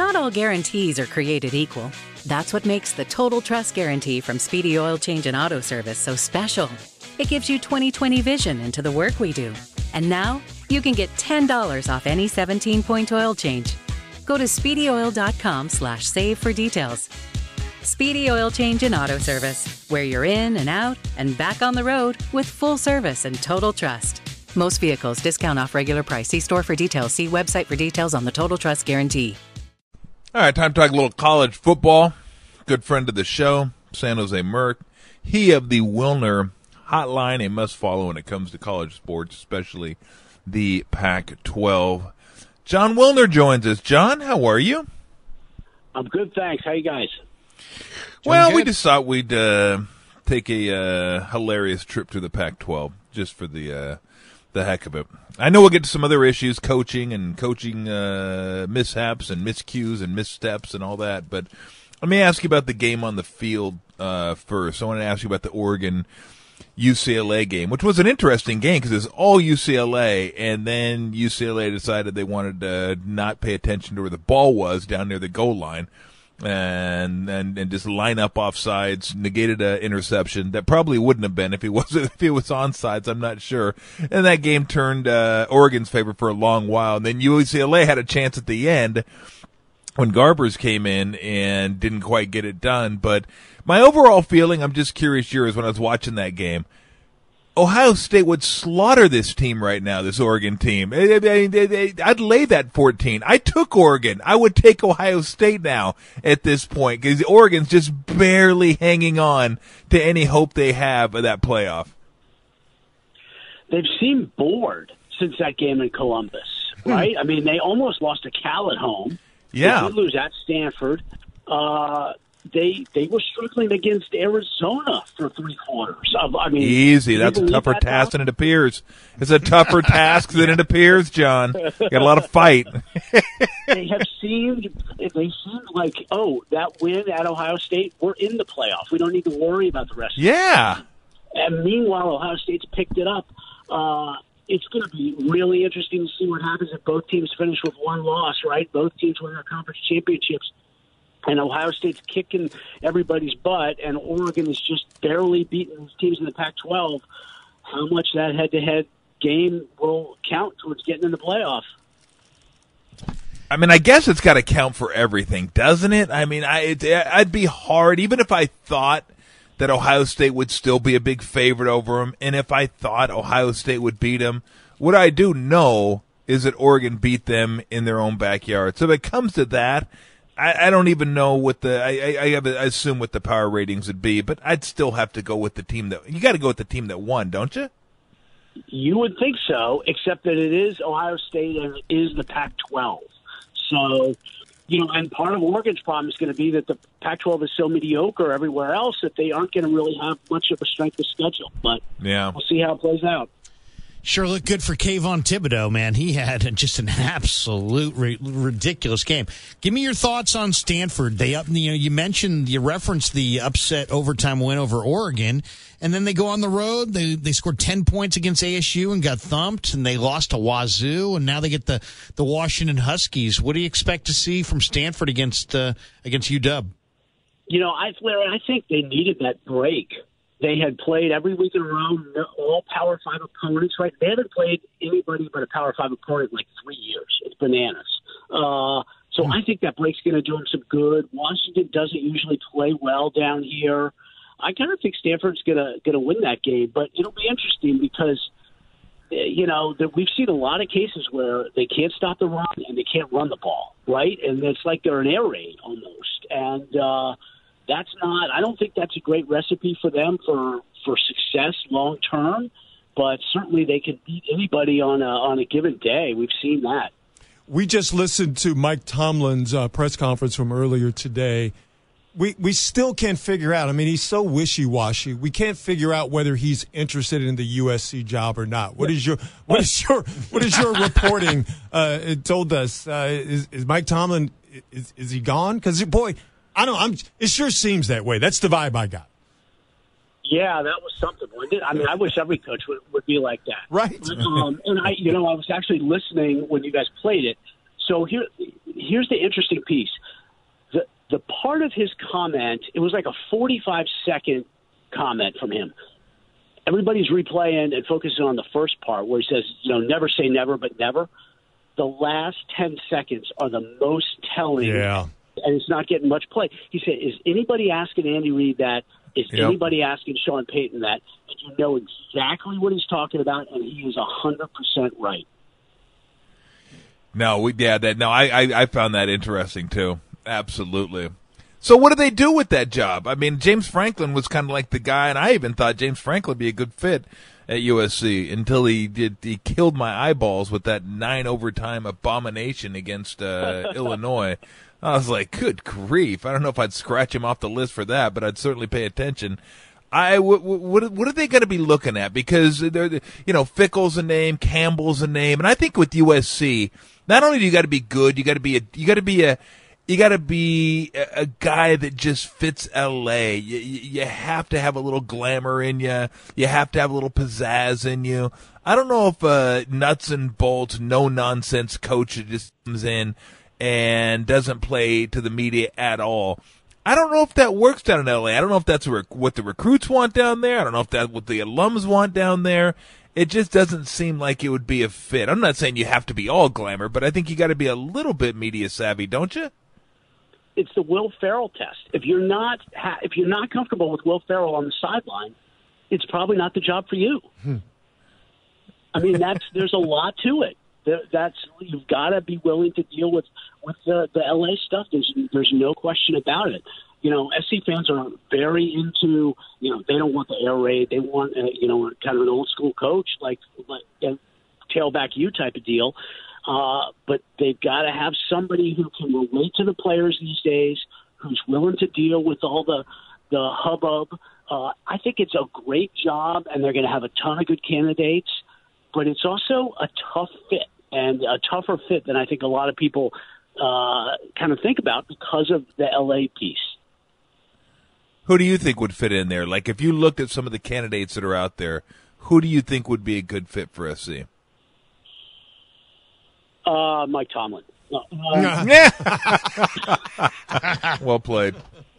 Not all guarantees are created equal. That's what makes the Total Trust Guarantee from Speedy Oil Change and Auto Service so special. It gives you 20/20 vision into the work we do. And now, you can get $10 off any 17-point oil change. Go to SpeedyOil.com/save for details. Speedy Oil Change and Auto Service, where you're in and out and back on the road with full service and total trust. Most vehicles, discount off regular price. See store for details. See website for details on the Total Trust Guarantee. All right, time to talk a little college football. Good friend of the show, San Jose Merck. He of the Wilner Hotline, a must-follow when it comes to college sports, especially the Pac-12. John Wilner joins us. John, how are you? I'm good, thanks. How you guys? Well, we just thought we'd take a hilarious trip to the Pac-12 just for the heck of it. I know we'll get to some other issues, coaching mishaps and miscues and missteps and all that, but let me ask you about the game on the field first. I want to ask you about the Oregon-UCLA game, which was an interesting game because it was all UCLA, and then UCLA decided they wanted to not pay attention to where the ball was down near the goal line. And just line up offsides, negated an interception that probably wouldn't have been if it was onside. I'm not sure. And that game turned Oregon's favor for a long while. And then UCLA had a chance at the end when Garbers came in and didn't quite get it done. But my overall feeling, I'm just curious yours, when I was watching that game, Ohio State would slaughter this team right now, this Oregon team. I'd lay that 14. I took Oregon. I would take Ohio State now at this point because Oregon's just barely hanging on to any hope they have of that playoff. They've seemed bored since that game in Columbus, right? I mean, they almost lost to Cal at home. Yeah. They did lose at Stanford. They were struggling against Arizona for 3 quarters. I mean, easy. That's a tougher task than it appears. It's a tougher task than it appears, John. Got a lot of fight. They seemed like, that win at Ohio State, we're in the playoff. We don't need to worry about the rest. Yeah. And meanwhile, Ohio State's picked it up. It's going to be really interesting to see what happens if both teams finish with 1 loss, right? Both teams win their conference championships. And Ohio State's kicking everybody's butt, and Oregon is just barely beating teams in the Pac-12. How much that head-to-head game will count towards getting in the playoff? I mean, I guess it's got to count for everything, doesn't it? I mean, I'd be hard, even if I thought that Ohio State would still be a big favorite over them, and if I thought Ohio State would beat them, what I do know is that Oregon beat them in their own backyard. So if it comes to that, I don't even know what I assume what the power ratings would be, but I'd still have to go with the team you got to go with the team that won, don't you? You would think so, except that it is Ohio State and it is the Pac-12. So, and part of Oregon's problem is going to be that the Pac-12 is so mediocre everywhere else that they aren't going to really have much of a strength of schedule. But we'll see how it plays out. Sure looked good for Kayvon Thibodeau, man. He had just an absolute ridiculous game. Give me your thoughts on Stanford. You referenced the upset overtime win over Oregon, and then they go on the road. They scored 10 points against ASU and got thumped, and they lost to Wazoo, and now they get the Washington Huskies. What do you expect to see from Stanford against UW? I think they needed that break. They had played every week in a row, all Power 5 opponents, right? They haven't played anybody but a Power 5 opponent in like 3 years. It's bananas. So I think that break's going to do them some good. Washington doesn't usually play well down here. I kind of think Stanford's going to win that game, but it'll be interesting because, we've seen a lot of cases where they can't stop the run and they can't run the ball, right? And it's like they're an air raid almost. And, I don't think that's a great recipe for them for success long term, but certainly they can beat anybody on a given day. We've seen that. We just listened to Mike Tomlin's press conference from earlier today. We still can't figure out. I mean, he's so wishy-washy. We can't figure out whether he's interested in the USC job or not. What is your reporting told us? Is Mike Tomlin is he gone? Because boy. It sure seems that way. That's the vibe I got. Yeah, that was something. I mean, I wish every coach would be like that. Right. And I was actually listening when you guys played it. So here's the interesting piece. The part of his comment, it was like a 45-second comment from him. Everybody's replaying and focusing on the first part where he says, never say never, but never. The last 10 seconds are the most telling. Yeah. And it's not getting much play. He said, is anybody asking Andy Reid that? Is anybody asking Sean Payton that? And you know exactly what he's talking about, and he is 100% right. I found that interesting too. Absolutely. So what do they do with that job? I mean, James Franklin was kind of like the guy, and I even thought James Franklin would be a good fit at USC until he killed my eyeballs with that 9 overtime abomination against Illinois. I was like, good grief. I don't know if I'd scratch him off the list for that, but I'd certainly pay attention. What are they going to be looking at? Because Fickell's a name, Campbell's a name, and I think with USC, not only do you got to be good, you got to be a guy that just fits LA. You have to have a little glamour in you. You have to have a little pizzazz in you. I don't know if nuts and bolts, no nonsense coach that just comes in and doesn't play to the media at all. I don't know if that works down in LA. I don't know if that's what the recruits want down there. I don't know if that's what the alums want down there. It just doesn't seem like it would be a fit. I'm not saying you have to be all glamour, but I think you got to be a little bit media savvy, don't you? It's the Will Ferrell test. If you're not comfortable with Will Ferrell on the sideline, it's probably not the job for you. I mean, there's a lot to it. You've got to be willing to deal with the LA stuff. There's no question about it. SC fans are very into. They don't want the air raid. They want kind of an old school coach like tailback you type of deal. But they've got to have somebody who can relate to the players these days, who's willing to deal with all the hubbub. I think it's a great job, and they're going to have a ton of good candidates. But it's also a tough fit, and a tougher fit than I think a lot of people kind of think about because of the LA piece. Who do you think would fit in there? Like, if you looked at some of the candidates that are out there, who do you think would be a good fit for SC? Mike Tomlin. Well played.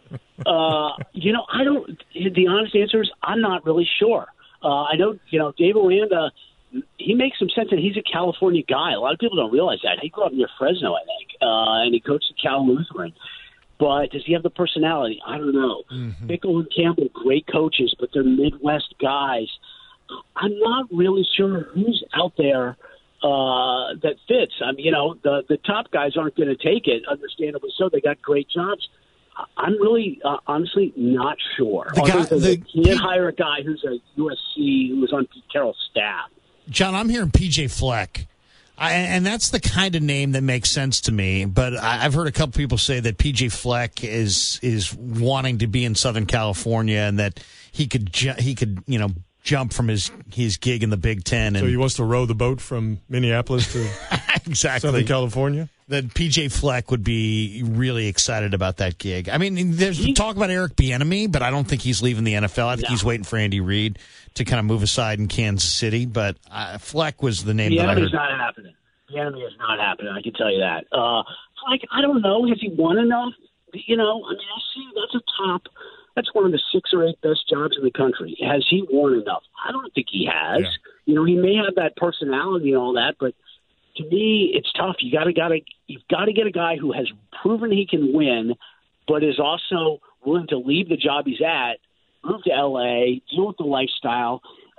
I don't. The honest answer is I'm not really sure. I know, Dave Aranda. He makes some sense, and he's a California guy. A lot of people don't realize that. He grew up near Fresno, I think, and he coached at Cal Lutheran. But does he have the personality? I don't know. Mm-hmm. Fickell and Campbell, great coaches, but they're Midwest guys. I'm not really sure who's out there that fits. I mean, the top guys aren't going to take it, understandably so. They got great jobs. I'm really, honestly, not sure. They can't hire a guy who's a USC, who was on Pete Carroll's staff. John, I'm hearing P.J. Fleck. And that's the kind of name that makes sense to me. But I've heard a couple people say that P.J. Fleck is wanting to be in Southern California and that he could jump from his gig in the Big Ten. So he wants to row the boat from Minneapolis to exactly. Southern California? That P.J. Fleck would be really excited about that gig. I mean, there's talk about Eric Bieniemy, but I don't think he's leaving the NFL. I think he's waiting for Andy Reid to kind of move aside in Kansas City. But Fleck was the name that I heard. Bieniemy's not happening. Bieniemy is not happening. I can tell you that. I don't know. Has he won enough? I see that's one of the 6 or 8 best jobs in the country. Has he won enough? I don't think he has. Yeah. He may have that personality and all that, but to me, it's tough. You've got to get a guy who has proven he can win, but is also willing to leave the job he's at, move to LA, deal with the lifestyle.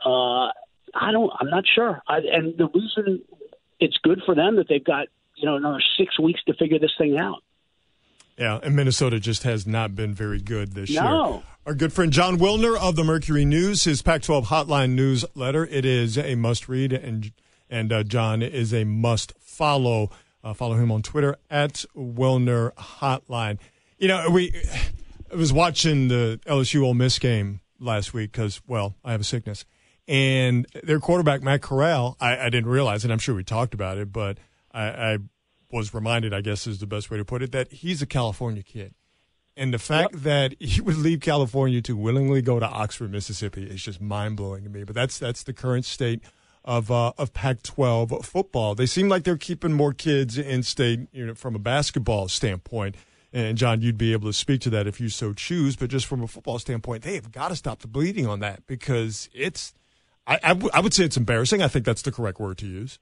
I'm not sure. And the reason it's good for them that they've got another 6 weeks to figure this thing out. Yeah, and Minnesota just has not been very good this year. Our good friend Jon Wilner of the Mercury News, his Pac-12 Hotline newsletter, it is a must-read, and John is a must-follow. Follow him on Twitter, at Wilner Hotline. I was watching the LSU Ole Miss game last week because, I have a sickness. And their quarterback, Matt Corral, I didn't realize, and I'm sure we talked about it, but I was reminded, I guess is the best way to put it, that he's a California kid. And the fact that he would leave California to willingly go to Oxford, Mississippi is just mind-blowing to me. But that's the current state of Pac-12 football. They seem like they're keeping more kids in state, from a basketball standpoint. And, John, you'd be able to speak to that if you so choose. But just from a football standpoint, they have got to stop the bleeding on that because I would say it's embarrassing. I think that's the correct word to use.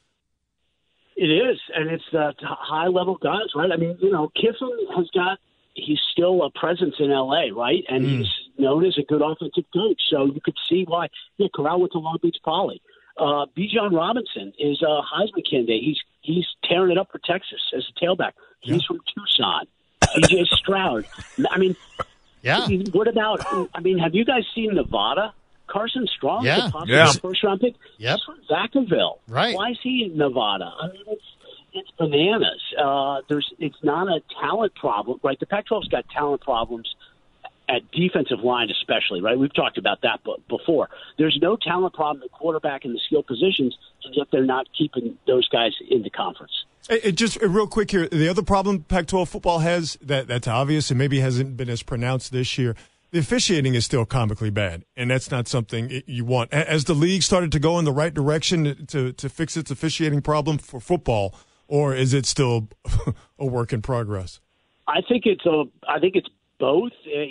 It is, and it's high-level guys, right? I mean, Kiffin he's still a presence in L.A., right? And he's known as a good offensive coach, so you could see why. Corral went to Long Beach Poly. Bijan Robinson is a Heisman candidate. He's tearing it up for Texas as a tailback. He's from Tucson. C.J. Stroud. I mean, what about? I mean, have you guys seen Nevada? Carson Strong, the possible first-round pick. Yep. He's from Vacaville. Right. Why is he in Nevada? I mean, it's bananas. It's not a talent problem, right? The Pac-12's got talent problems at defensive line, especially, right? We've talked about that before. There's no talent problem at quarterback in the skill positions, and yet they're not keeping those guys in the conference. Just real quick here, the other problem Pac-12 football has that's obvious and maybe hasn't been as pronounced this year. The officiating is still comically bad, and that's not something you want. As the league started to go in the right direction to fix its officiating problem for football, or is it still a work in progress? I think it's both.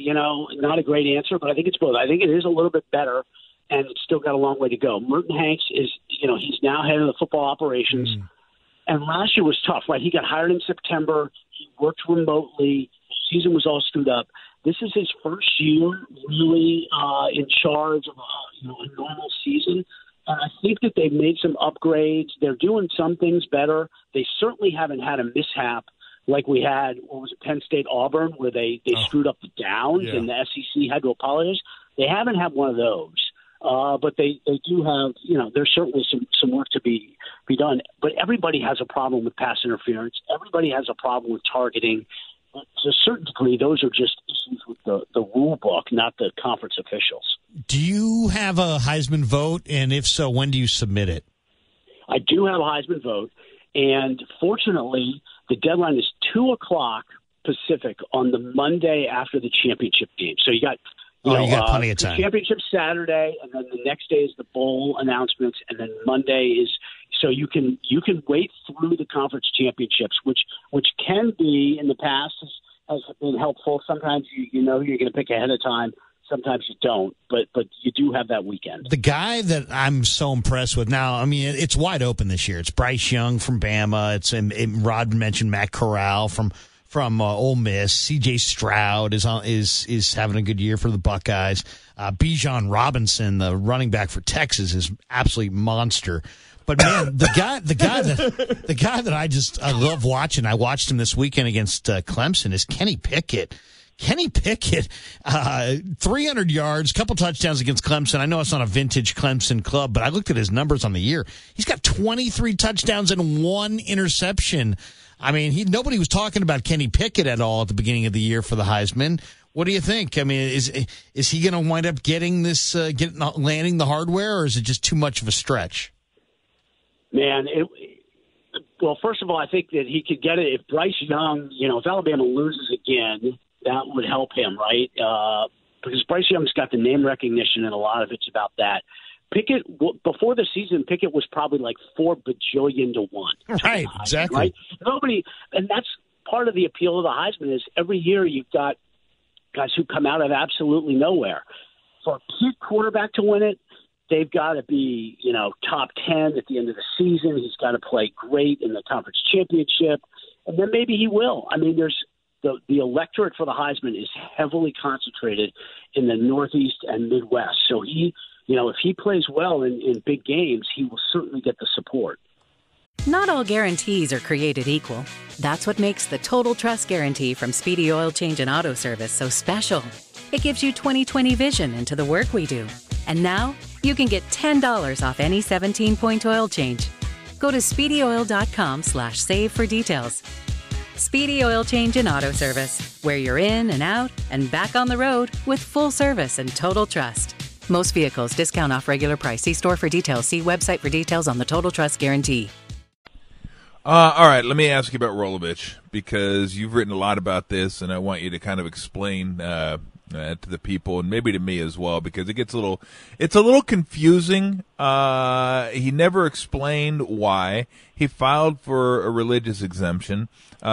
Not a great answer, but I think it's both. I think it is a little bit better, and it's still got a long way to go. Merton Hanks is, he's now head of the football operations, and last year was tough, right? He got hired in September. He worked remotely. The season was all screwed up. This is his first year really in charge of a normal season. And I think that they've made some upgrades. They're doing some things better. They certainly haven't had a mishap like we had, Penn State Auburn, where they screwed up the downs and the SEC had to apologize. They haven't had one of those. But they do have, there's certainly some work to be done. But everybody has a problem with pass interference. Everybody has a problem with targeting. To a certain degree, those are just issues with the rule book, not the conference officials. Do you have a Heisman vote? And if so, when do you submit it? I do have a Heisman vote. And fortunately, the deadline is 2:00 Pacific on the Monday after the championship game. So you got you got plenty of time. The championship Saturday, and then the next day is the bowl announcements, and then Monday is so you can wait through the conference championships, which can be in the past has been helpful. Sometimes you're going to pick ahead of time. Sometimes you don't, but you do have that weekend. The guy that I'm so impressed with now, I mean, it's wide open this year. It's Bryce Young from Bama. Rod mentioned Matt Corral from Ole Miss. C.J. Stroud is having a good year for the Buckeyes. Bijan Robinson, the running back for Texas, is absolutely monster. But man, the guy that I love watching. I watched him this weekend against Clemson. Is Kenny Pickett. Kenny Pickett, 300 yards, couple touchdowns against Clemson. I know it's not a vintage Clemson club, but I looked at his numbers on the year. He's got 23 touchdowns and 1 interception. I mean, nobody was talking about Kenny Pickett at all at the beginning of the year for the Heisman. What do you think? I mean, is he going to wind up getting this, landing the hardware, or is it just too much of a stretch? Man, well, first of all, I think that he could get it if Bryce Young, if Alabama loses again, that would help him, right? Because Bryce Young's got the name recognition, and a lot of it's about that. Pickett, before the season, Pickett was probably like 4 bajillion to 1. Right, exactly. Right? And that's part of the appeal of the Heisman is every year you've got guys who come out of absolutely nowhere. For a key quarterback to win it, they've got to be, top 10 at the end of the season. He's got to play great in the conference championship, and then maybe he will. I mean, there's the electorate for the Heisman is heavily concentrated in the Northeast and Midwest. So he, if he plays well in big games, he will certainly get the support. Not all guarantees are created equal. That's what makes the Total Trust Guarantee from Speedy Oil Change and Auto Service so special. It gives you 20/20 vision into the work we do. And now you can get $10 off any 17-point oil change. Go to SpeedyOil.com/save for details. Speedy Oil Change and Auto Service, where you're in and out and back on the road with full service and total trust. Most vehicles discount off regular price. See store for details. See website for details on the Total Trust Guarantee. All right, let me ask you about Rolovich, because you've written a lot about this, and I want you to kind of explain to the people and maybe to me as well, because it's a little confusing. He never explained why he filed for a religious exemption,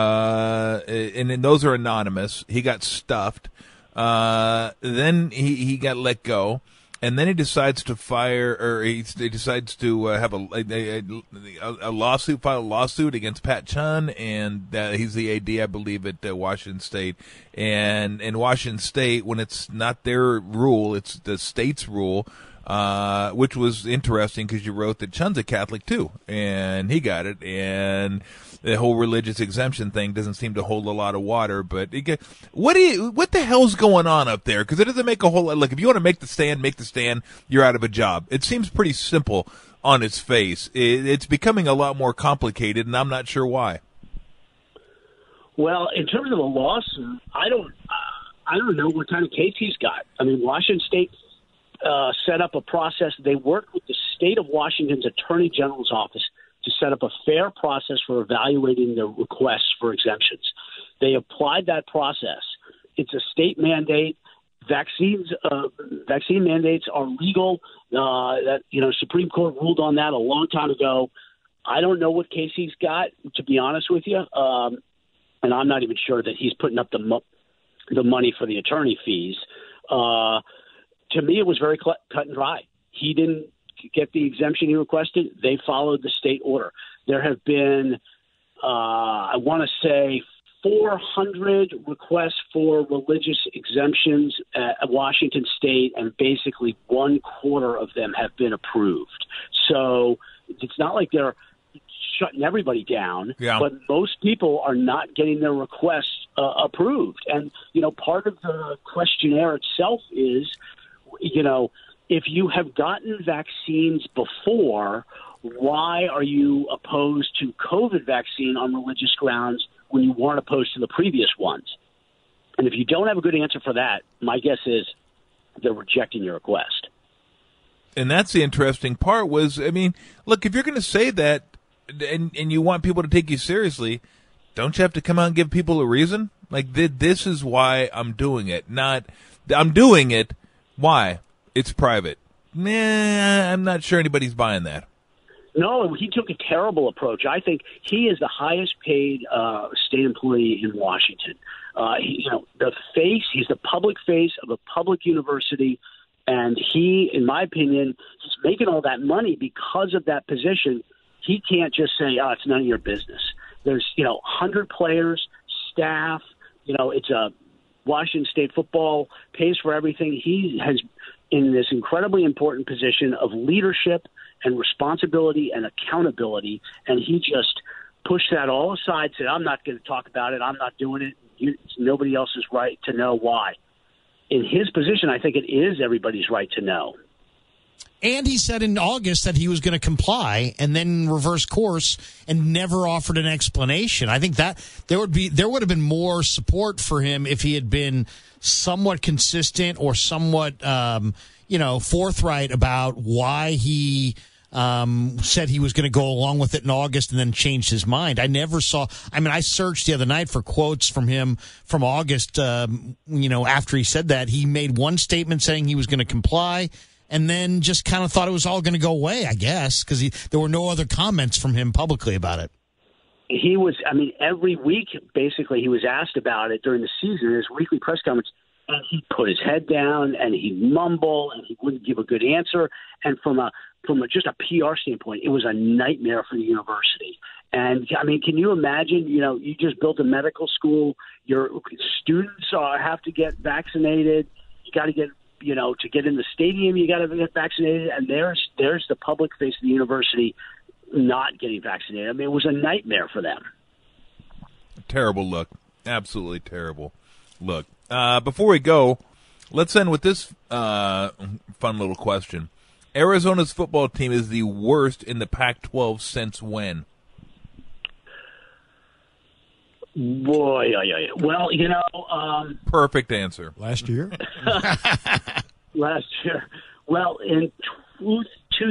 and those are anonymous. He got stuffed. Then he got let go. And then he decides to he decides to have a lawsuit, file a lawsuit against Pat Chun, and he's the AD, I believe, at Washington State. And in Washington State, when it's not their rule, it's the state's rule, which was interesting because you wrote that Chun's a Catholic too, and he got it, and the whole religious exemption thing doesn't seem to hold a lot of water. But what the hell's going on up there? Because it doesn't make a whole lot. Look, if you want to make the stand, you're out of a job. It seems pretty simple on its face. It's becoming a lot more complicated, and I'm not sure why. Well, in terms of a lawsuit, I don't know what kind of case he's got. I mean, Washington State set up a process. They worked with the state of Washington's Attorney General's office to set up a fair process for evaluating the requests for exemptions. They applied that process. It's a state mandate. Vaccine mandates are legal. Supreme Court ruled on that a long time ago. I don't know what case he's got, to be honest with you, and I'm not even sure that he's putting up the money for the attorney fees. To me, it was very cut and dry. He didn't get the exemption he requested. They followed the state order. There have been, I want to say, 400 requests for religious exemptions at Washington State, and basically 1/4 of them have been approved. So it's not like they're shutting everybody down, but most people are not getting their requests approved. And, part of the questionnaire itself is, if you have gotten vaccines before, why are you opposed to COVID vaccine on religious grounds when you weren't opposed to the previous ones? And if you don't have a good answer for that, my guess is they're rejecting your request. And that's the interesting part was, look, if you're going to say that and you want people to take you seriously, don't you have to come out and give people a reason? Like, this is why I'm doing it. Not, I'm doing it. Why? It's private. Nah, I'm not sure anybody's buying that. No, he took a terrible approach. I think he is the highest paid state employee in Washington. He's the public face of a public university, and he, in my opinion, he's making all that money because of that position. He can't just say, it's none of your business. There's, 100 players, staff, it's a Washington State football, pays for everything. He has in this incredibly important position of leadership and responsibility and accountability, and he just pushed that all aside, said, I'm not going to talk about it, I'm not doing it, it's nobody else's right to know why. In his position, I think it is everybody's right to know. And he said in August that he was going to comply and then reverse course and never offered an explanation. I think that there would have been more support for him if he had been somewhat consistent or somewhat, forthright about why he said he was going to go along with it in August and then changed his mind. I never saw. I searched the other night for quotes from him from August. After he said that, he made one statement saying he was going to comply, and then just kind of thought it was all going to go away, I guess, because there were no other comments from him publicly about it. He was, every week, basically, he was asked about it during the season, his weekly press conference, and he put his head down, and he'd mumble, and he wouldn't give a good answer. And from just a PR standpoint, it was a nightmare for the university. And, can you imagine, you just built a medical school, your students have to get vaccinated, you got to get to get in the stadium, you got to get vaccinated, and there's the public face of the university not getting vaccinated. It was a nightmare for them. Terrible look. Absolutely terrible look. Before we go, let's end with this fun little question. Arizona's football team is the worst in the Pac-12 since when? Boy, well, perfect answer. Last year? Last year. Well, in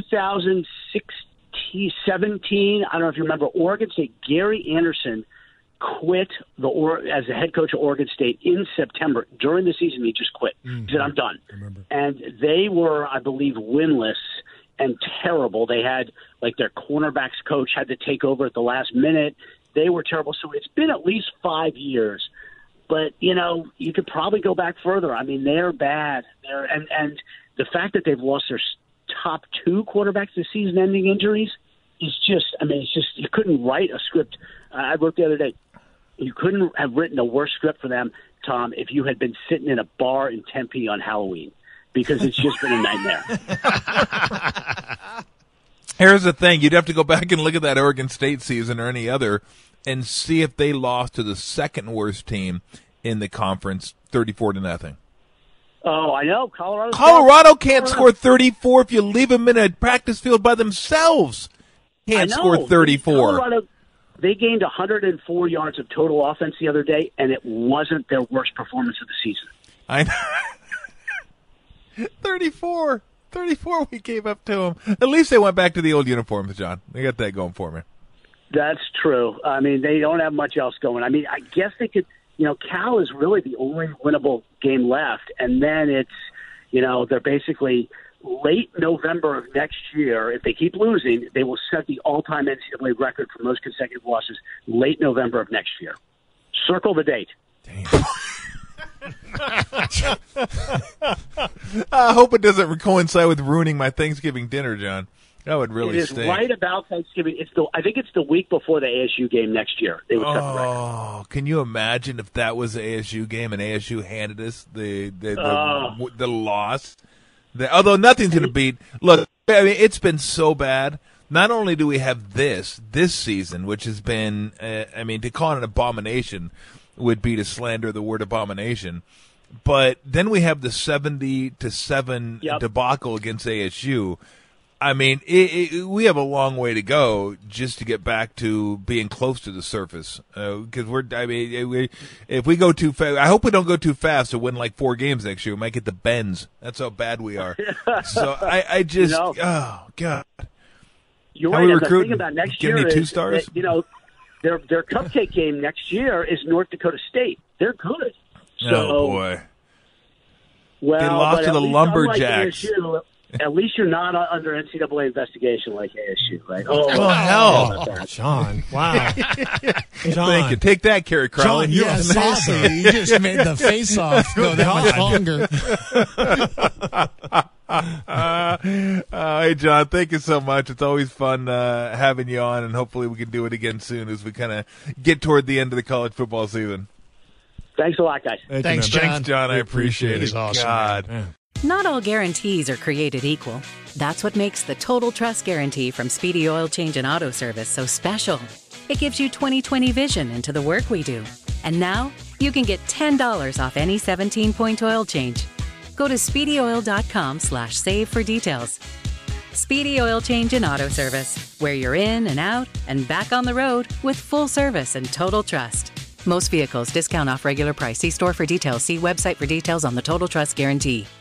2017, I don't know if you remember, Oregon State, Gary Anderson quit as the head coach of Oregon State in September. During the season, he just quit. He said, I'm done. And they were, I believe, winless and terrible. They had, like, their cornerbacks coach had to take over at the last minute. They were terrible. So it's been at least 5 years. But, you know, you could probably go back further. I mean, they're bad. And the fact that they've lost their top 2 quarterbacks to season-ending injuries is just, I mean, it's just, you couldn't write a script. I wrote the other day, you couldn't have written a worse script for them, Tom, if you had been sitting in a bar in Tempe on Halloween, because it's just been a nightmare. Here's the thing. You'd have to go back and look at that Oregon State season or any other and see if they lost to the second worst team in the conference, 34-0. Oh, I know. Colorado can't score 34 if you leave them in a practice field by themselves. Can't score 34. Colorado, they gained 104 yards of total offense the other day, and it wasn't their worst performance of the season. I know. 34 we gave up to them. At least they went back to the old uniforms, John. They got that going for me. That's true. I mean, they don't have much else going. I mean, I guess they could, you know, Cal is really the only winnable game left, and then it's, you know, they're basically late November of next year. If they keep losing, they will set the all-time NCAA record for most consecutive losses late November of next year. Circle the date. Damn. I hope it doesn't coincide with ruining my Thanksgiving dinner, John. That would really stink. It is right about Thanksgiving. I think it's the week before the ASU game next year. They would set the record. Oh, can you imagine if that was the ASU game and ASU handed us the loss? Although nothing's going to beat. Look, I mean, it's been so bad. Not only do we have this season, which has been, I mean, to call it an abomination would be to slander the word abomination. But then we have the 70-7 debacle against ASU. I mean, we have a long way to go just to get back to being close to the surface. Because if we go too fast, I hope we don't go too fast to win like 4 games next year. We might get the bends. That's how bad we are. So I just, oh God. You're how right. we The recruiting? thing about next Give year me 2 is stars. that, you know, their cupcake game next year is North Dakota State. They're good. So, oh boy. Well, they lost to the Lumberjacks. ASU, at least you're not under NCAA investigation like ASU, right? Oh, hell. John. Wow. John. Thank you. Take that, Kerry Crowley. John, you're amazing. You just made the face-off go that much longer. Hey, John, thank you so much. It's always fun having you on, and hopefully we can do it again soon as we kind of get toward the end of the college football season. Thanks a lot, guys. Thanks, John. Thanks, John. I appreciate it. He's awesome. God. Yeah. Not all guarantees are created equal. That's what makes the Total Trust Guarantee from Speedy Oil Change and Auto Service so special. It gives you 20/20 vision into the work we do. And now you can get $10 off any 17-point oil change. Go to SpeedyOil.com/save for details. Speedy Oil Change and Auto Service, where you're in and out and back on the road with full service and total trust. Most vehicles discount off regular price. See store for details. See website for details on the Total Trust Guarantee.